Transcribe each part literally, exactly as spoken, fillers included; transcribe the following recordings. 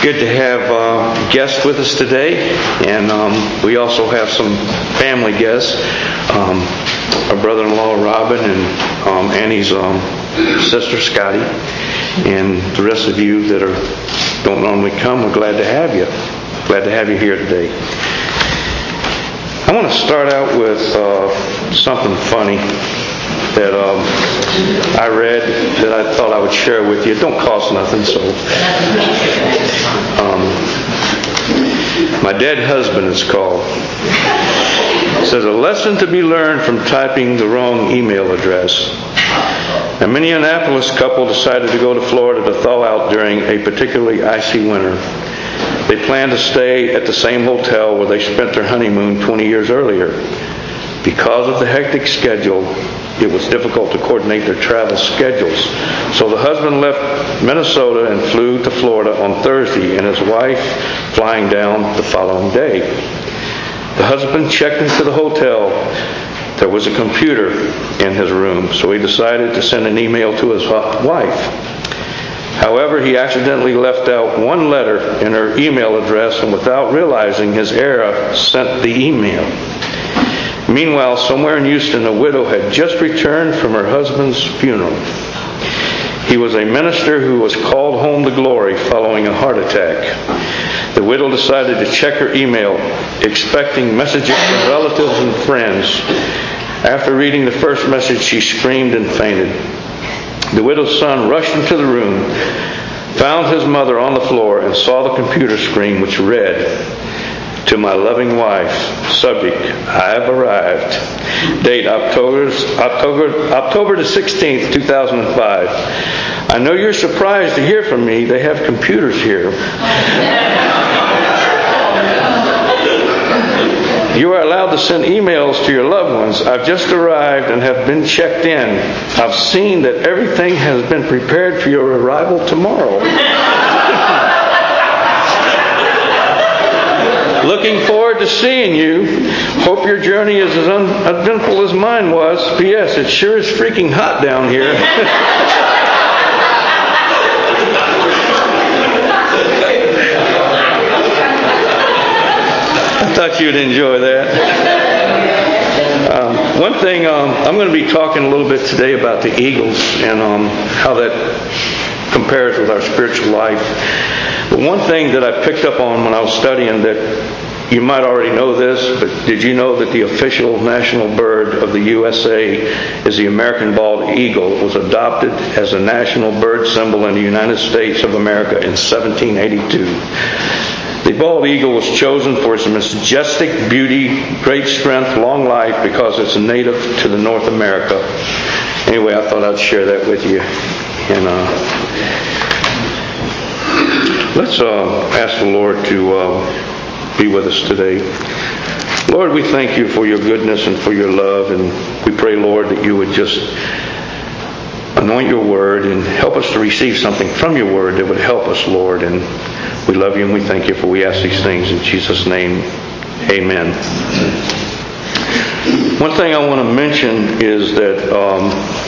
good to have uh, guests with us today, and um, we also have some family guests. Um, our brother-in-law Robin and um, Annie's um, sister Scotty, and the rest of you that are don't normally come. We're glad to have you. Glad to have you here today. I want to start out with uh, something funny that um, I read that I thought I would share with you. It don't cost nothing, so. Um, my dead husband is called. It says, a lesson to be learned from typing the wrong email address. A Minneapolis couple decided to go to Florida to thaw out during a particularly icy winter. They planned to stay at the same hotel where they spent their honeymoon twenty years earlier. Because of the hectic schedule, it was difficult to coordinate their travel schedules. So the husband left Minnesota and flew to Florida on Thursday, and his wife flying down the following day. The husband checked into the hotel. There was a computer in his room, so he decided to send an email to his wife. However, he accidentally left out one letter in her email address, and without realizing his error, sent the email. Meanwhile, somewhere in Houston, a widow had just returned from her husband's funeral. He was a minister who was called home to glory following a heart attack. The widow decided to check her email, expecting messages from relatives and friends. After reading the first message, she screamed and fainted. The widow's son rushed into the room, found his mother on the floor, and saw the computer screen which read, to my loving wife, subject, I have arrived. Date, October, October, October the sixteenth, two thousand five. I know you're surprised to hear from me. They have computers here. You are allowed to send emails to your loved ones. I've just arrived and have been checked in. I've seen that everything has been prepared for your arrival tomorrow. Looking forward to seeing you. Hope your journey is as uneventful as mine was. P S. It sure is freaking hot down here. I thought you'd enjoy that. Um, one thing, um, I'm going to be talking a little bit today about the eagles and um, how that compares with our spiritual life. But one thing that I picked up on when I was studying, that you might already know this, but did you know that the official national bird of the U S A is the American bald eagle? It was adopted as a national bird symbol in the United States of America in seventeen eighty-two. The bald eagle was chosen for its majestic beauty, great strength, long life, because it's native to the North America. Anyway, I thought I'd share that with you. And uh, let's uh, ask the Lord to uh, be with us today. Lord, we thank you for your goodness and for your love, and we pray, Lord, that you would just anoint your word and help us to receive something from your word that would help us, Lord. And we love you and we thank you, for we ask these things in Jesus' name. Amen. One thing I want to mention is that um,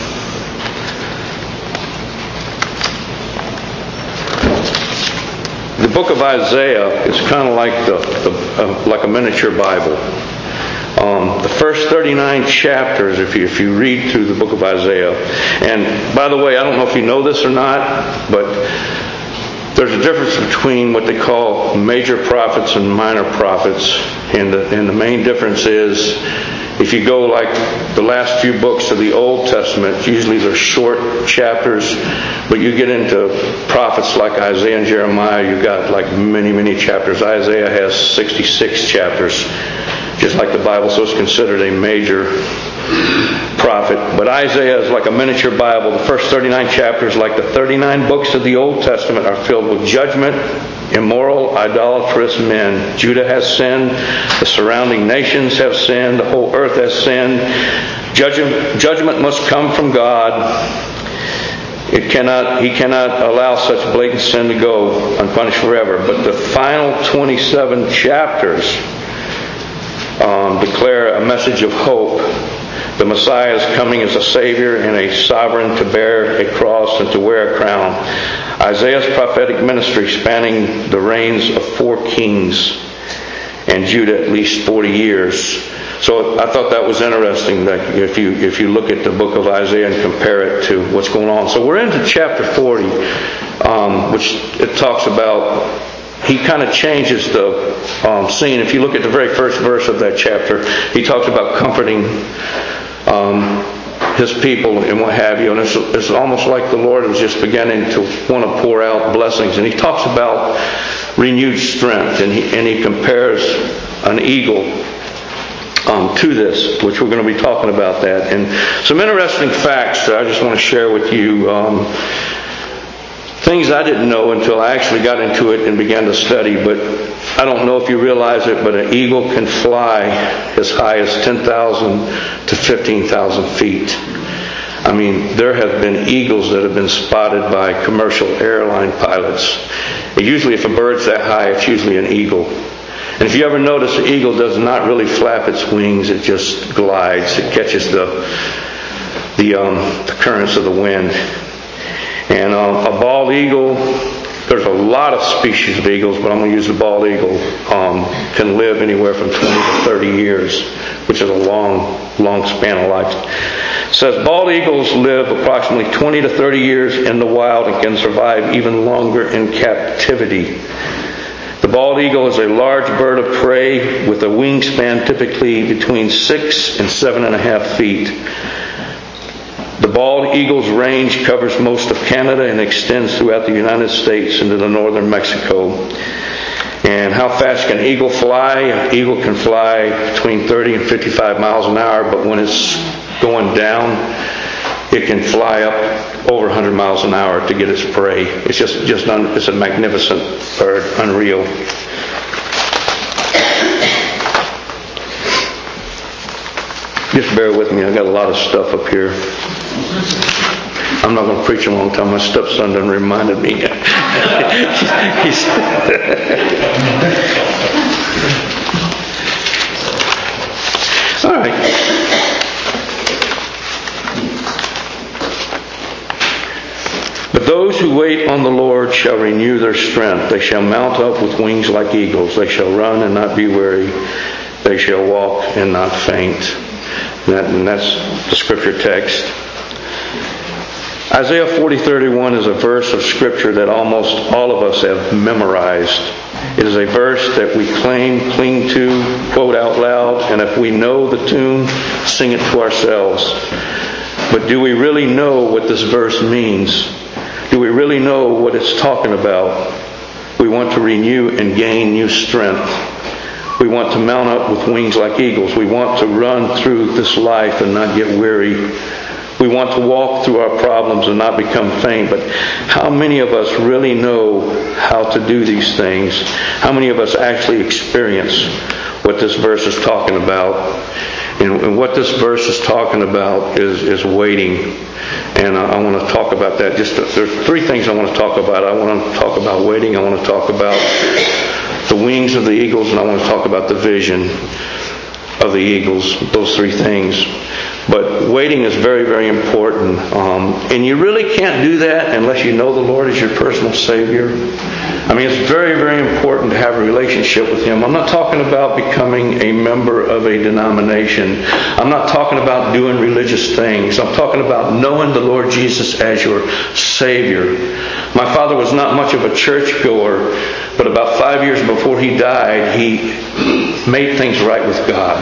the book of Isaiah is kind of like the, the uh, like a miniature Bible. Um, the first thirty-nine chapters, if you, if you read through the book of Isaiah, and by the way, I don't know if you know this or not, but there's a difference between what they call major prophets and minor prophets, and the, and the main difference is, if you go like the last few books of the Old Testament, usually they're short chapters, but you get into prophets like Isaiah and Jeremiah, you've got like many, many chapters. Isaiah has sixty-six chapters, just like the Bible, so it's considered a major prophet. But Isaiah is like a miniature Bible. The first thirty-nine chapters, like the thirty-nine books of the Old Testament, are filled with judgment, immoral, idolatrous men. Judah has sinned. The surrounding nations have sinned. The whole earth has sinned. Judgment, judgment must come from God. It cannot, he cannot allow such blatant sin to go unpunished forever. But the final twenty-seven chapters um, declare a message of hope. The Messiah is coming as a Savior and a sovereign to bear a cross and to wear a crown. Isaiah's prophetic ministry spanning the reigns of four kings and Judah at least forty years. So I thought that was interesting that if you if you look at the book of Isaiah and compare it to what's going on. So we're into chapter forty, um, which it talks about. He kind of changes the um, scene. If you look at the very first verse of that chapter, he talks about comforting um, his people and what have you. And it's, it's almost like the Lord was just beginning to want to pour out blessings. And he talks about renewed strength. And he, and he compares an eagle um, to this, which we're going to be talking about that. And some interesting facts that I just want to share with you. Um, Things I didn't know until I actually got into it and began to study. But I don't know if you realize it, but an eagle can fly as high as ten thousand to fifteen thousand feet. I mean, there have been eagles that have been spotted by commercial airline pilots. And usually if a bird's that high, it's usually an eagle. And if you ever notice, the eagle does not really flap its wings. It just glides. It catches the, the, um, the currents of the wind. And uh, a bald eagle, there's a lot of species of eagles, but I'm going to use the bald eagle, um, can live anywhere from twenty to thirty years, which is a long, long span of life. It says bald eagles live approximately twenty to thirty years in the wild and can survive even longer in captivity. The bald eagle is a large bird of prey with a wingspan typically between six and seven and a half feet. The bald eagle's range covers most of Canada and extends throughout the United States into the northern Mexico. And how fast can an eagle fly? An eagle can fly between thirty and fifty-five miles an hour, but when it's going down, it can fly up over one hundred miles an hour to get its prey. It's just, just un, it's a magnificent bird, unreal. Just bear with me. I got a lot of stuff up here. I'm not going to preach a long time. My stepson done reminded me. He's all right. But those who wait on the Lord shall renew their strength. They shall mount up with wings like eagles. They shall run and not be weary. They shall walk and not faint. And, that, and that's the scripture text. Isaiah forty thirty-one is a verse of Scripture that almost all of us have memorized. It is a verse that we claim, cling to, quote out loud, and if we know the tune, sing it to ourselves. But do we really know what this verse means? Do we really know what it's talking about? We want to renew and gain new strength. We want to mount up with wings like eagles. We want to run through this life and not get weary. We want to walk through our problems and not become faint. But how many of us really know how to do these things? How many of us actually experience what this verse is talking about? And, and what this verse is talking about is, is waiting. And I, I want to talk about that. Just there's three things I want to talk about. I want to talk about waiting. I want to talk about the wings of the eagles, and I want to talk about the vision of the eagles. Those three things. But waiting is very, very important. Um, and you really can't do that unless you know the Lord as your personal Savior. I mean, it's very, very important to have a relationship with Him. I'm not talking about becoming a member of a denomination. I'm not talking about doing religious things. I'm talking about knowing the Lord Jesus as your Savior. My father was not much of a churchgoer, but about five years before he died, he made things right with God.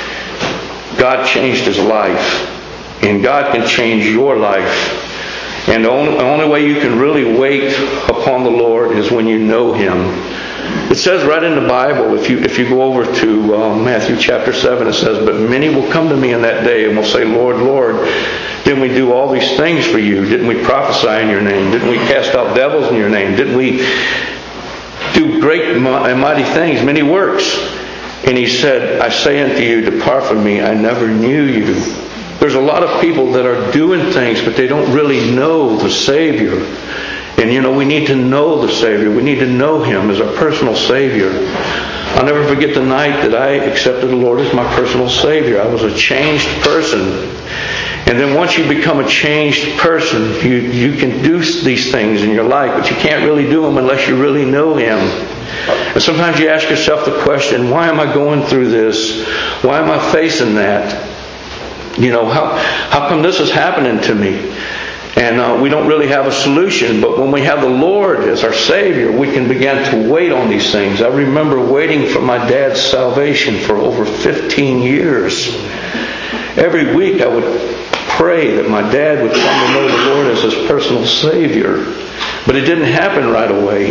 God changed his life, and God can change your life. And the only, the only way you can really wait upon the Lord is when you know Him. It says right in the Bible, if you if you go over to uh, Matthew chapter seven, it says, "But many will come to me in that day and will say, Lord, Lord, didn't we do all these things for you? Didn't we prophesy in your name? Didn't we cast out devils in your name? Didn't we do great and mighty things, many works?" And He said, "I say unto you, depart from me, I never knew you." There's a lot of people that are doing things, but they don't really know the Savior. And you know, we need to know the Savior. We need to know Him as our personal Savior. I'll never forget the night that I accepted the Lord as my personal Savior. I was a changed person. And then once you become a changed person, you, you can do these things in your life, but you can't really do them unless you really know Him. And sometimes you ask yourself the question, why am I going through this? Why am I facing that? You know, how, how come this is happening to me? And uh, we don't really have a solution, but when we have the Lord as our Savior, we can begin to wait on these things. I remember waiting for my dad's salvation for over fifteen years. Every week I would pray that my dad would come to know the Lord as his personal Savior. But it didn't happen right away.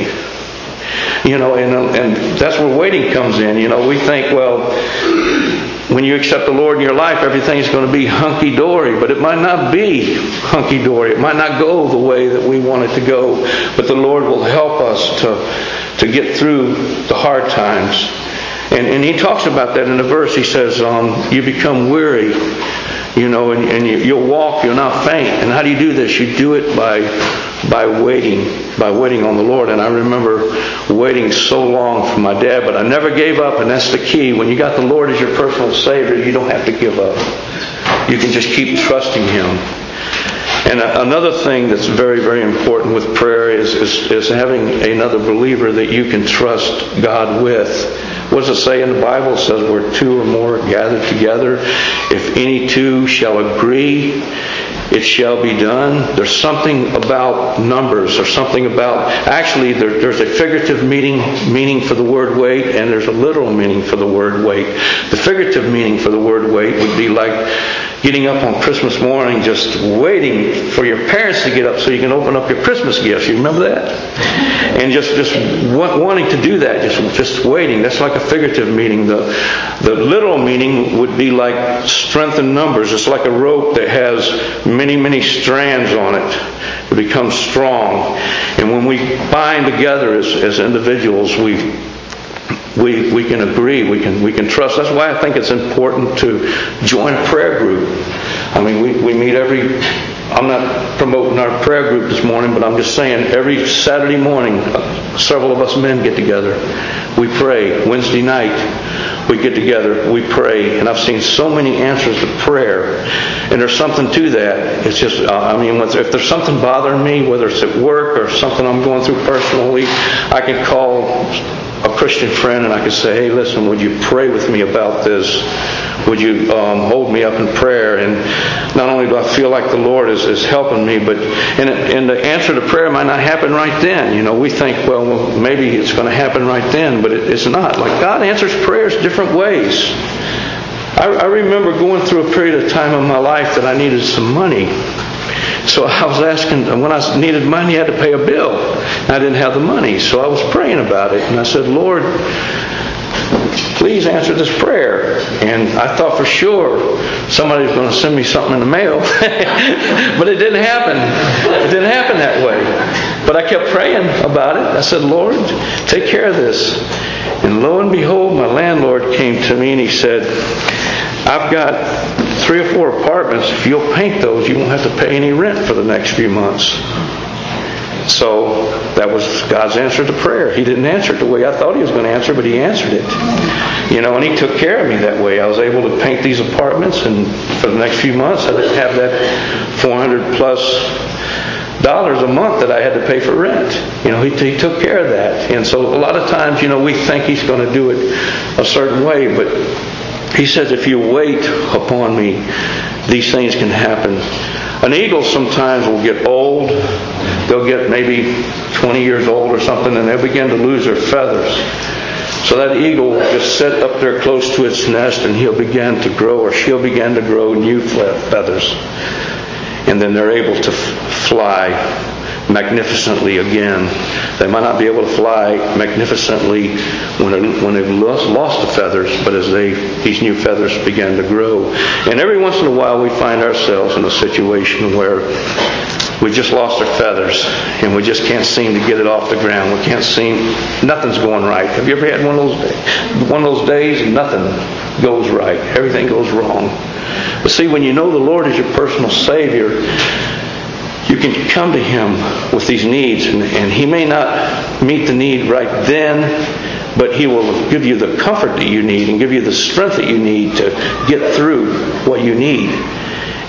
You know, and, and that's where waiting comes in. You know, we think, well, when you accept the Lord in your life, everything's going to be hunky-dory. But it might not be hunky-dory. It might not go the way that we want it to go. But the Lord will help us to, to get through the hard times. And, and He talks about that in the verse. He says, um, you become weary. You know, and, and you, you'll walk, you'll not faint. And how do you do this? You do it by by waiting, by waiting on the Lord. And I remember waiting so long for my dad, but I never gave up, and that's the key. When you got the Lord as your personal Savior, you don't have to give up. You can just keep trusting Him. And another thing that's very, very important with prayer is, is, is having another believer that you can trust God with. What does it say in the Bible? It says where two or more are gathered together, if any two shall agree, it shall be done. There's something about numbers. There's something about... Actually, there, there's a figurative meaning, meaning for the word wait, and there's a literal meaning for the word wait. The figurative meaning for the word wait would be like getting up on Christmas morning just waiting for your parents to get up so you can open up your Christmas gifts. You remember that? And just, just wanting to do that, just, just waiting. That's like a figurative meaning. The, the literal meaning would be like strength in numbers. It's like a rope that has many, many strands on it. It becomes strong. And when we bind together as, as individuals, we we we can agree, we can we can trust. That's why I think it's important to join a prayer group. I mean, we, we meet every... I'm not promoting our prayer group this morning, but I'm just saying every Saturday morning, several of us men get together. We pray. Wednesday night, we get together. We pray. And I've seen so many answers to prayer. And there's something to that. It's just, uh, I mean, if there's something bothering me, whether it's at work or something I'm going through personally, I can call a Christian friend and I can say, hey, listen, would you pray with me about this? Would you um, hold me up in prayer? And not only do I feel like the Lord is, is helping me, but and, and the answer to prayer might not happen right then. You know, we think, well, well maybe it's going to happen right then, but it, it's not. Like, God answers prayers different ways. I, I remember going through a period of time in my life that I needed some money. So I was asking, when I needed money, I had to pay a bill. I didn't have the money, so I was praying about it. And I said, Lord, please answer this prayer. And I thought for sure somebody was going to send me something in the mail. But it didn't happen. It didn't happen that way. But I kept praying about it. I said, Lord, take care of this. And lo and behold, my landlord came to me and he said, I've got three or four apartments. If you'll paint those, you won't have to pay any rent for the next few months. So that was God's answer to prayer. He didn't answer it the way I thought He was going to answer, but He answered it. You know, and He took care of me that way. I was able to paint these apartments, and for the next few months, I didn't have that four hundred plus dollars a month that I had to pay for rent. You know, he, he took care of that. And so a lot of times, you know, we think He's going to do it a certain way, but He says, if you wait upon me, these things can happen. An eagle sometimes will get old. They'll get maybe twenty years old or something, and they'll begin to lose their feathers. So that eagle will just sit up there close to its nest, and he'll begin to grow, or she'll begin to grow new feathers. And then they're able to fly magnificently again. They might not be able to fly magnificently when, it, when they've lost, lost the feathers, but as they these new feathers begin to grow. And every once in a while we find ourselves in a situation where we just lost our feathers and we just can't seem to get it off the ground. We can't seem, nothing's going right. Have you ever had one of those days? One of those days and nothing goes right. Everything goes wrong. But see, when you know the Lord is your personal Savior, you can come to Him with these needs, and, and He may not meet the need right then, but He will give you the comfort that you need and give you the strength that you need to get through what you need.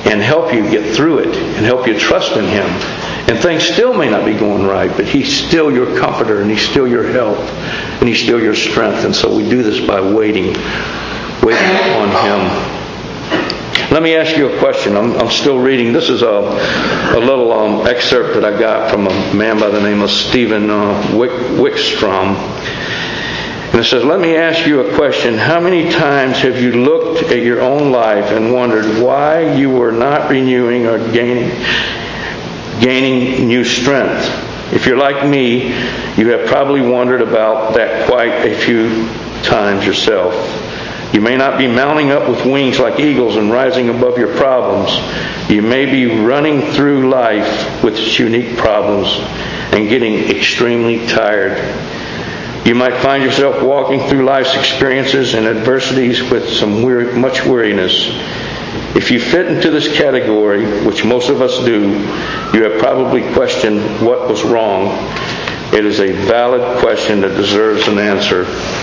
and help you get through it and help you trust in Him. And things still may not be going right, but He's still your comforter, and He's still your help, and He's still your strength. And so we do this by waiting, waiting on Him. Let me ask you a question. I'm, I'm still reading. This is a, a little um, excerpt that I got from a man by the name of Stephen uh, Wick, Wickstrom. And it says, let me ask you a question. How many times have you looked at your own life and wondered why you were not renewing or gaining, gaining new strength? If you're like me, you have probably wondered about that quite a few times yourself. You may not be mounting up with wings like eagles and rising above your problems. You may be running through life with its unique problems and getting extremely tired. You might find yourself walking through life's experiences and adversities with some weary, much weariness. If you fit into this category, which most of us do, you have probably questioned what was wrong. It is a valid question that deserves an answer.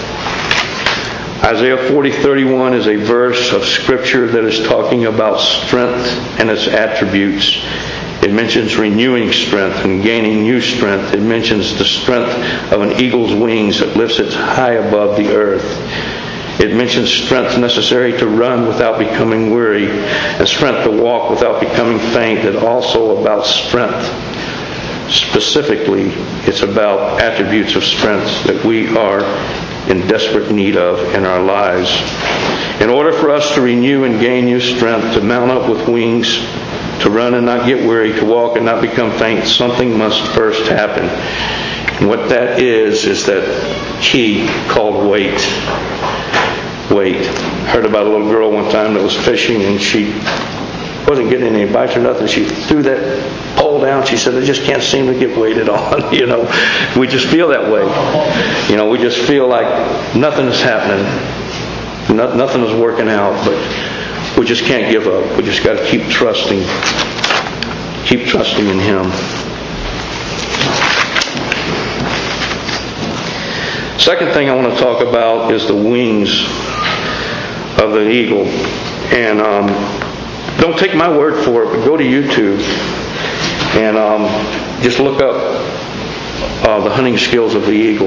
Isaiah forty thirty-one is a verse of Scripture that is talking about strength and its attributes. It mentions renewing strength and gaining new strength. It mentions the strength of an eagle's wings that lifts it high above the earth. It mentions strength necessary to run without becoming weary, and strength to walk without becoming faint, and also about strength. Specifically, it's about attributes of strength that we are in desperate need of in our lives. In order for us to renew and gain new strength, to mount up with wings, to run and not get weary, to walk and not become faint, something must first happen. And what that is, is that key called wait. Wait. Heard about a little girl one time that was fishing, and she wasn't getting any bites or nothing. She threw that pole down. She said, I just can't seem to get weighted on. You know, we just feel that way. You know, we just feel like nothing is happening. No, nothing is working out, but we just can't give up. We just got to keep trusting. Keep trusting in Him. Second thing I want to talk about is the wings of the eagle. And um, don't take my word for it, but go to YouTube and um, just look up uh, the hunting skills of the eagle.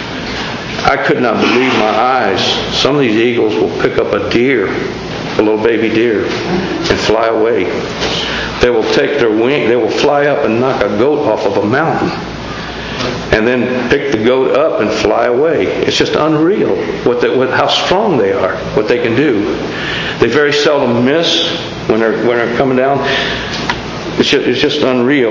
I could not believe my eyes. Some of these eagles will pick up a deer, a little baby deer, and fly away. They will take their wing, they will fly up and knock a goat off of a mountain, and then pick the goat up and fly away. It's just unreal what, they, what how strong they are, what they can do. They very seldom miss when they're when they're coming down. It's just, it's just unreal.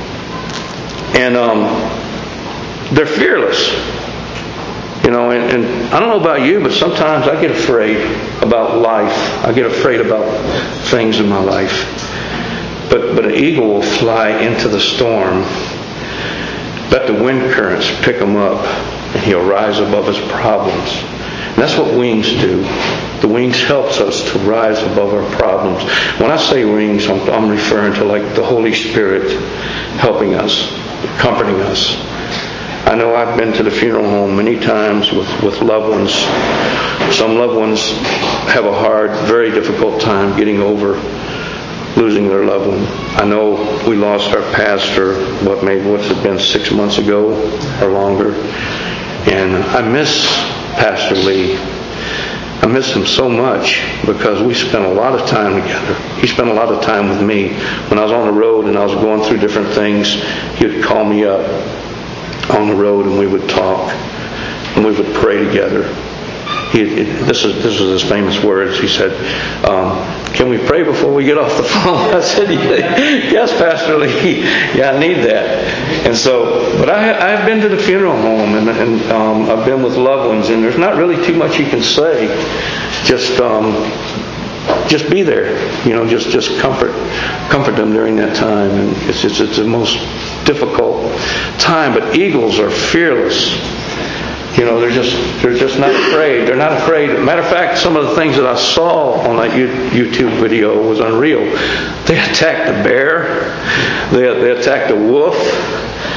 And um, they're fearless. You know, and, and I don't know about you, but sometimes I get afraid about life. I get afraid about things in my life. But but an eagle will fly into the storm. Let the wind currents pick him up, and he'll rise above his problems. And that's what wings do. The wings helps us to rise above our problems. When I say wings, I'm, I'm referring to like the Holy Spirit helping us, comforting us. I know I've been to the funeral home many times with, with loved ones. Some loved ones have a hard, very difficult time getting over losing their loved one. I know we lost our pastor, what maybe what's it been, six months ago or longer. And I miss Pastor Lee. I miss him so much because we spent a lot of time together. He spent a lot of time with me. When I was on the road and I was going through different things, he would call me up on the road and we would talk and we would pray together. He, it, this is this was his famous words. He said, um, "Can we pray before we get off the phone?" I said, "Yes, Pastor Lee. Yeah, I need that." And so, but I, I've been to the funeral home and, and um, I've been with loved ones, and there's not really too much you can say. Just um, just be there. You know, just just comfort comfort them during that time. And it's it's, it's the most difficult time. But eagles are fearless. You know, they're just they're just not afraid. They're not afraid. Matter of fact, some of the things that I saw on that YouTube video was unreal. They attacked a bear. They they attacked a wolf.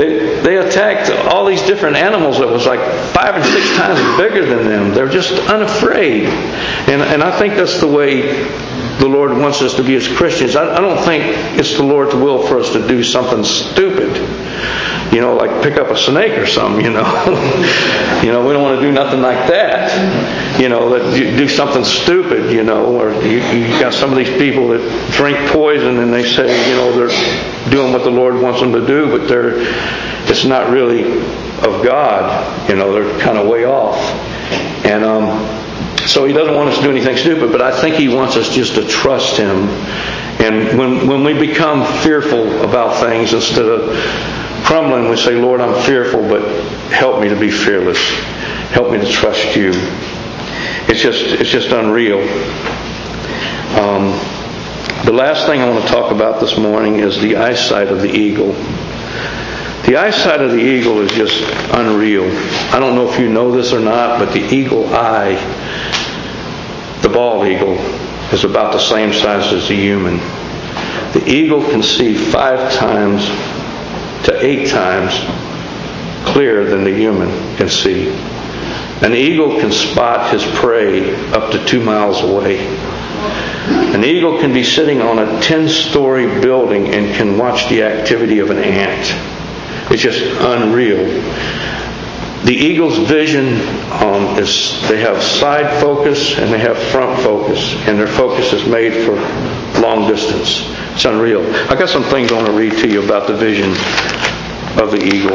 They, they attacked all these different animals that was like five and six times bigger than them. They're just unafraid. And, and I think that's the way the Lord wants us to be as Christians. I, I don't think it's the Lord's will for us to do something stupid. You know, like pick up a snake or something, you know. You know, we don't want to do nothing like that. You know, that you do something stupid, you know, or you, you got some of these people that drink poison and they say, you know, they're doing what the Lord wants them to do, but they're it's not really of God. You know, they're kind of way off. And um, so He doesn't want us to do anything stupid, but I think He wants us just to trust Him. And when when we become fearful about things, instead of crumbling, we say, Lord, I'm fearful, but help me to be fearless. Help me to trust You. It's just it's just unreal. Um, the last thing I want to talk about this morning is the eyesight of the eagle. The eyesight of the eagle is just unreal. I don't know if you know this or not, but the eagle eye, the bald eagle, is about the same size as the human. The eagle can see five times to eight times clearer than the human can see. An eagle can spot his prey up to two miles away. An eagle can be sitting on a ten-story building and can watch the activity of an ant. It's just unreal. The eagle's vision um, is they have side focus and they have front focus, and their focus is made for long distance. It's unreal. I got some things I want to read to you about the vision of the eagle.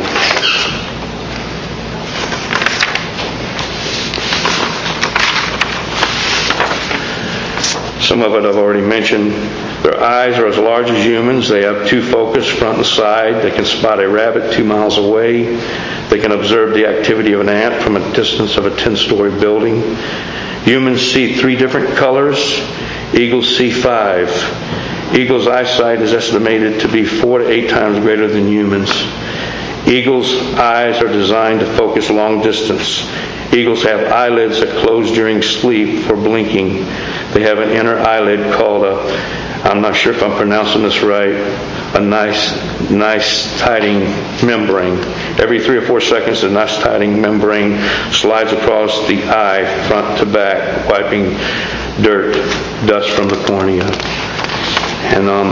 Some of it I've already mentioned. Their eyes are as large as humans. They have two focus, front and side. They can spot a rabbit two miles away. They can observe the activity of an ant from a distance of a ten-story building. Humans see three different colors. Eagles see five. Eagles' eyesight is estimated to be four to eight times greater than humans. Eagles' eyes are designed to focus long distance. Eagles have eyelids that close during sleep for blinking. They have an inner eyelid called a, I'm not sure if I'm pronouncing this right, a nice, nice tiding membrane. Every three or four seconds, the nice tiding membrane slides across the eye, front to back, wiping dirt, dust from the cornea. And um,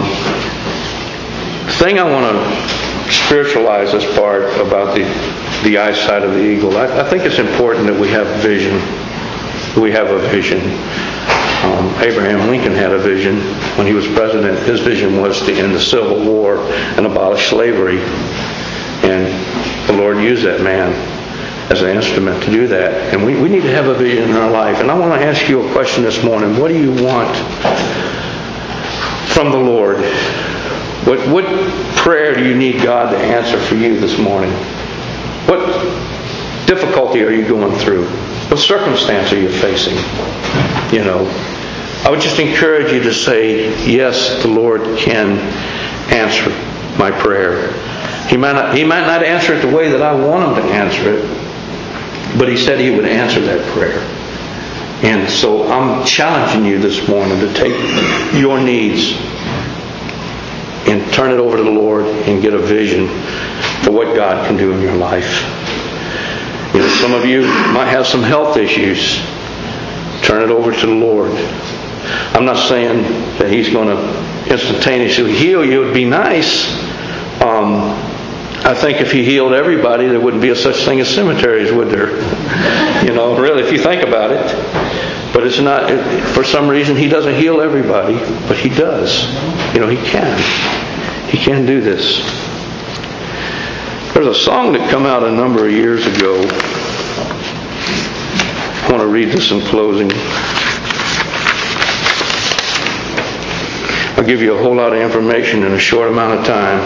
the thing I want to spiritualize this part about the the eyesight of the eagle. I, I think it's important that we have vision. We have a vision. Um, Abraham Lincoln had a vision when he was president. His vision was to end the Civil War and abolish slavery. And the Lord used that man as an instrument to do that. And we, we need to have a vision in our life. And I want to ask you a question this morning. What do you want from the Lord? What, what prayer do you need God to answer for you this morning? What difficulty are you going through? What circumstance are you facing? You know, I would just encourage you to say, yes, the Lord can answer my prayer. He might not, he might not answer it the way that I want Him to answer it, but He said He would answer that prayer. And so I'm challenging you this morning to take your needs and turn it over to the Lord and get a vision for what God can do in your life. You know, some of you might have some health issues. Turn it over to the Lord. I'm not saying that He's going to instantaneously heal you. It would be nice. Um, I think if He healed everybody, there wouldn't be a such thing as cemeteries, would there? You know, really, if you think about it. But it's not, it, for some reason, He doesn't heal everybody, but He does. You know, He can. He can do this. There's a song that came out a number of years ago. I want to read this in closing. I'll give you a whole lot of information in a short amount of time.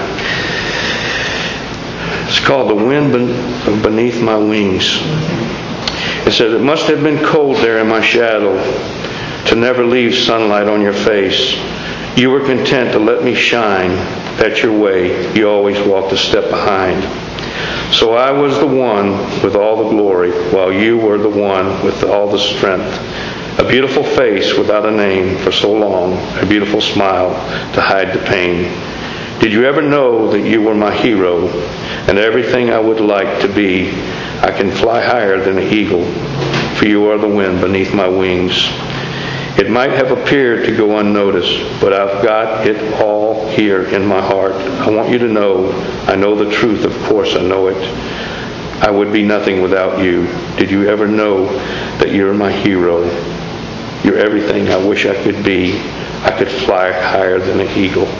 It's called The Wind Beneath My Wings. It says, it must have been cold there in my shadow to never leave sunlight on your face. You were content to let me shine at your way. You always walked a step behind. So I was the one with all the glory, while you were the one with all the strength. A beautiful face without a name for so long, a beautiful smile to hide the pain. Did you ever know that you were my hero and everything I would like to be? I can fly higher than an eagle, for you are the wind beneath my wings. It might have appeared to go unnoticed, but I've got it all here in my heart. I want you to know, I know the truth, of course I know it. I would be nothing without you. Did you ever know that you're my hero? You're everything I wish I could be. I could fly higher than an eagle.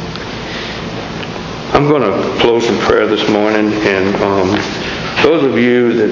I'm going to close in prayer this morning, and um, those of you that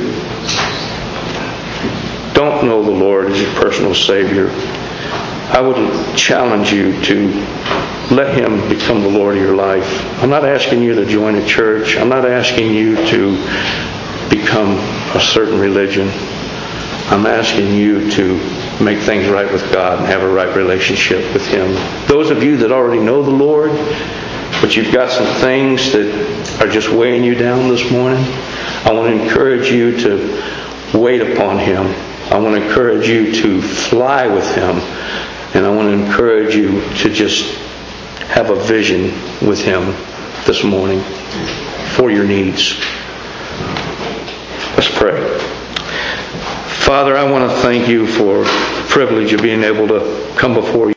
don't know the Lord as your personal Savior, I would challenge you to let Him become the Lord of your life. I'm not asking you to join a church. I'm not asking you to become a certain religion. I'm asking you to make things right with God and have a right relationship with Him. Those of you that already know the Lord, but you've got some things that are just weighing you down this morning, I want to encourage you to wait upon Him. I want to encourage you to fly with Him. And I want to encourage you to just have a vision with Him this morning for your needs. Let's pray. Father, I want to thank you for the privilege of being able to come before you.